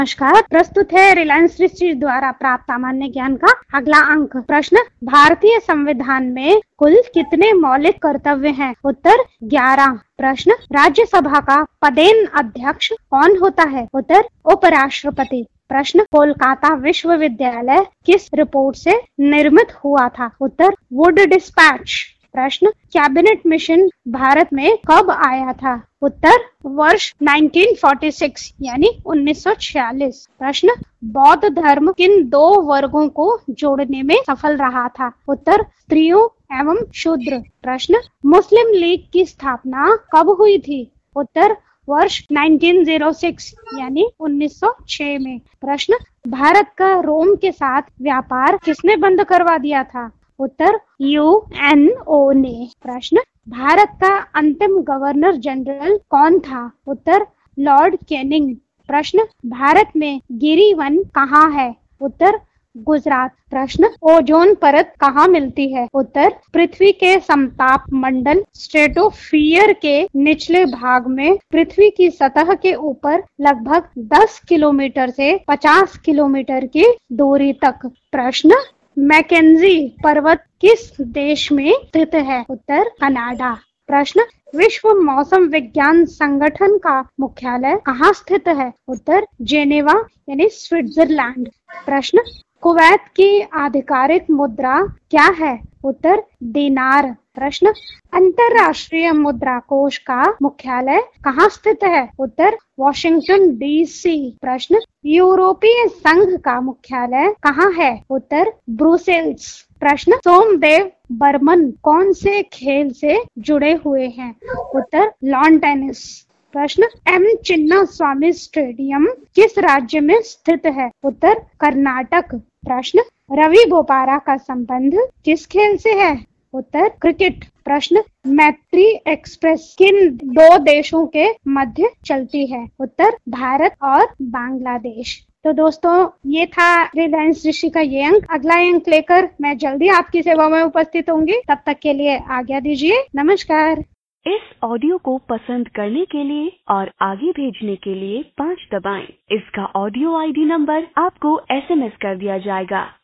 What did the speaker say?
नमस्कार, प्रस्तुत है रिलायंस ऋषि द्वारा प्राप्त सामान्य ज्ञान का अगला अंक। प्रश्न, भारतीय संविधान में कुल कितने मौलिक कर्तव्य हैं? उत्तर 11। प्रश्न, राज्यसभा का पदेन अध्यक्ष कौन होता है? उत्तर उपराष्ट्रपति। प्रश्न, कोलकाता विश्वविद्यालय किस रिपोर्ट से निर्मित हुआ था? उत्तर वुड डिस्पैच। प्रश्न, कैबिनेट मिशन भारत में कब आया था? उत्तर वर्ष 1946 यानी 1946। प्रश्न, बौद्ध धर्म किन दो वर्गों को जोड़ने में सफल रहा था? उत्तर स्त्रियों एवं शूद्र। प्रश्न, मुस्लिम लीग की स्थापना कब हुई थी? उत्तर वर्ष 1906 यानी 1906 में। प्रश्न, भारत का रोम के साथ व्यापार किसने बंद करवा दिया था? उत्तर यूएनओ ने। प्रश्न, भारत का अंतिम गवर्नर जनरल कौन था? उत्तर लॉर्ड कैनिंग। प्रश्न, भारत में गिरी वन कहाँ है? उत्तर गुजरात। प्रश्न, ओजोन परत कहाँ मिलती है? उत्तर पृथ्वी के समताप मंडल स्ट्रेटोस्फियर के निचले भाग में पृथ्वी की सतह के ऊपर लगभग 10 किलोमीटर से 50 किलोमीटर की दूरी तक। प्रश्न, मैकेंजी पर्वत किस देश में स्थित है? उत्तर कनाडा। प्रश्न, विश्व मौसम विज्ञान संगठन का मुख्यालय कहाँ स्थित है? उत्तर जेनेवा यानी स्विट्जरलैंड। प्रश्न, कुवैत की आधिकारिक मुद्रा क्या है? उत्तर दिनार। प्रश्न, अंतरराष्ट्रीय मुद्रा कोष का मुख्यालय कहाँ स्थित है? उत्तर वॉशिंगटन डीसी। प्रश्न, यूरोपीय संघ का मुख्यालय कहाँ है? उत्तर ब्रुसेल्स। प्रश्न, सोमदेव बर्मन कौन से खेल से जुड़े हुए हैं? उत्तर लॉन टेनिस। प्रश्न, एम चिन्ना स्वामी स्टेडियम किस राज्य में स्थित है? उत्तर कर्नाटक। प्रश्न, रवि बोपारा का संबंध किस खेल से है? उत्तर क्रिकेट। प्रश्न, मैत्री एक्सप्रेस किन दो देशों के मध्य चलती है? उत्तर भारत और बांग्लादेश। तो दोस्तों, ये था रिलायंस ऋषि का ये अंक। अगला अंक लेकर मैं जल्दी आपकी सेवा में उपस्थित होंगी। तब तक के लिए आज्ञा दीजिए। नमस्कार। इस ऑडियो को पसंद करने के लिए और आगे भेजने के लिए 5 दबाएं। इसका ऑडियो आईडी नंबर आपको SMS कर दिया जाएगा।